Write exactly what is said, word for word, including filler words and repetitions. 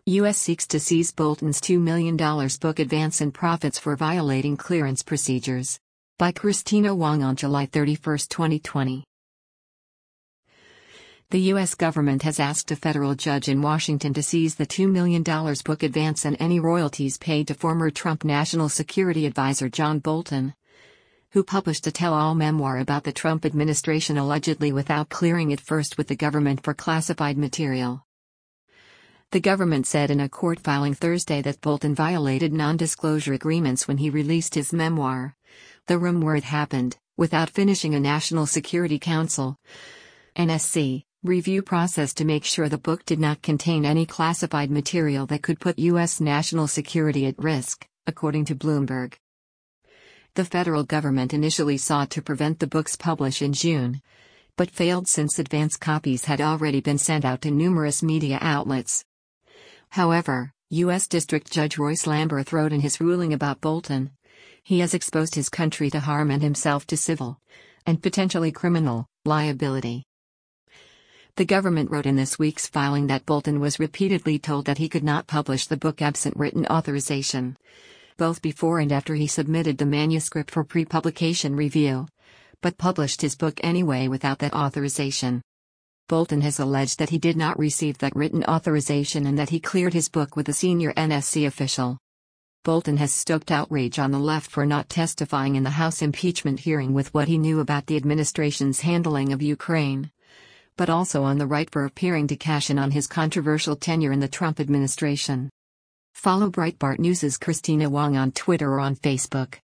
U S seeks to seize Bolton's two million dollars book advance and profits for violating clearance procedures. By Christina Wong on July thirty-first, twenty twenty. The U S government has asked a federal judge in Washington to seize the two million dollars book advance and any royalties paid to former Trump National Security Advisor John Bolton, who published a tell-all memoir about the Trump administration allegedly without clearing it first with the government for classified material. The government said in a court filing Thursday that Bolton violated non-disclosure agreements when he released his memoir, The Room Where It Happened, without finishing a National Security Council (N S C) review process to make sure the book did not contain any classified material that could put U S national security at risk, according to Bloomberg. The federal government initially sought to prevent the book's publish in June, but failed since advance copies had already been sent out to numerous media outlets. However, U S District Judge Royce Lamberth wrote in his ruling about Bolton, he has exposed his country to harm and himself to civil, and potentially criminal, liability. The government wrote in this week's filing that Bolton was repeatedly told that he could not publish the book absent written authorization, both before and after he submitted the manuscript for pre-publication review, but published his book anyway without that authorization. Bolton has alleged that he did not receive that written authorization and that he cleared his book with a senior N S C official. Bolton has stoked outrage on the left for not testifying in the House impeachment hearing with what he knew about the administration's handling of Ukraine, but also on the right for appearing to cash in on his controversial tenure in the Trump administration. Follow Breitbart News' Christina Wong on Twitter or on Facebook.